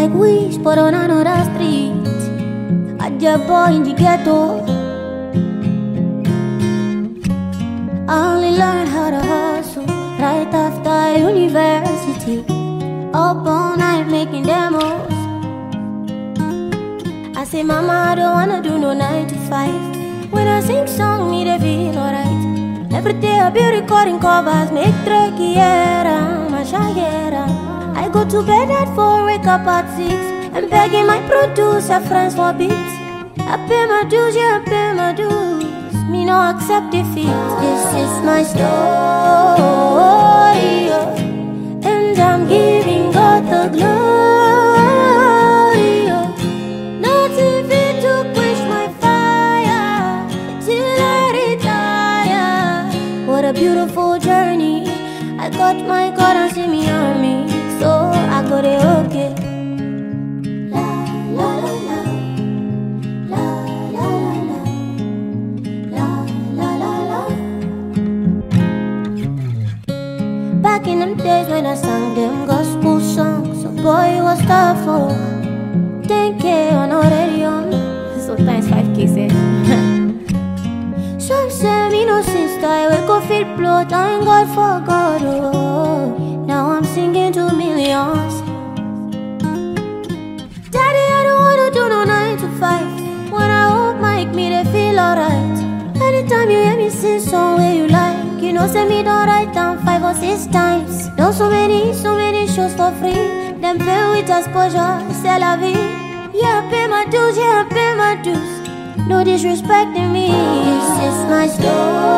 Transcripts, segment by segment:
like we, but on another street. A job boy in the ghetto. I only learned how to hustle right after university. Up all night making demos. I say, Mama, I don't wanna do no 9 to 5. When I sing song, me they feel alright. Every day I be recording covers, make trackiera, my shagera. I go to bed at 4, wake up at 6, and begging my producer friends for beats. I pay my dues, yeah, I pay my dues. Me no accept defeat. This is my story, and I'm giving God the glory. Nothing fit to quench my fire till I retire. What a beautiful journey. I got my God and see me on me, so I got it okay. Back in them days when I sang them gospel songs, so boy, it was tough for 10K on already on. So times 5K said. Some say me no sister, I wake up feel blow, thank God for God, oh. Now I'm singing to millions. Daddy, I don't wanna do no 9 to 5. When I hold mic, me they feel alright. Anytime you hear me sing song where you like, you know say me don't write down 5 or 6 times. Done so many shows for free. Them pay with exposure, c'est la vie. Yeah, I pay my dues, yeah, I pay my dues. No disrespecting me. This is my story,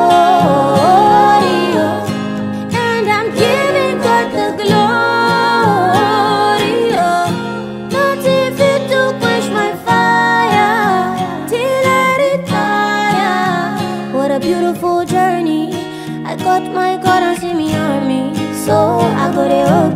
and I'm giving God the glory. Nothing fit to quench my fire till I retire. What a beautiful journey. I got my God and see me on me, so I got it all.